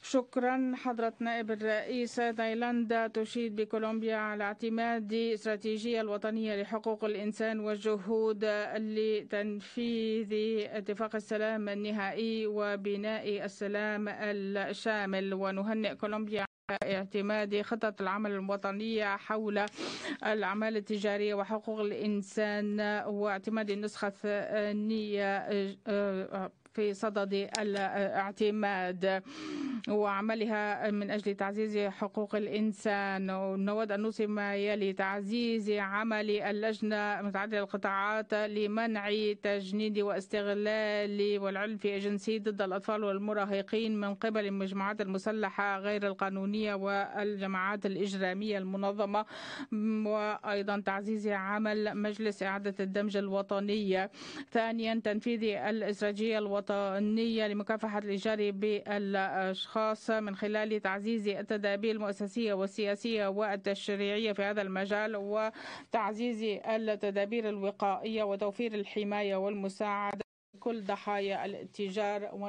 شكرا حضرة نائب الرئيس. تايلاندا تشيد بكولومبيا على اعتماد الاستراتيجية الوطنية لحقوق الإنسان والجهود لتنفيذ اتفاق السلام النهائي وبناء السلام الشامل، ونهنئ كولومبيا على اعتماد خطة العمل الوطنية حول الأعمال التجارية وحقوق الإنسان واعتماد النسخة الثانية في صدد الاعتماد وعملها من أجل تعزيز حقوق الإنسان. ونود أن نوصي ما يلي: تعزيز عمل اللجنة متعددة القطاعات لمنع تجنيد واستغلال والعنف الجنسي ضد الأطفال والمراهقين من قبل المجموعات المسلحة غير القانونية والجماعات الإجرامية المنظمة، وأيضا تعزيز عمل مجلس إعادة الدمج الوطنية. ثانيا، تنفيذ الاستراتيجية الوطنية لمكافحة الإيجار بالأشخاص من خلال تعزيز التدابير المؤسسية والسياسية والتشريعية في هذا المجال، وتعزيز التدابير الوقائية وتوفير الحماية والمساعدة لكل ضحايا الاتجار.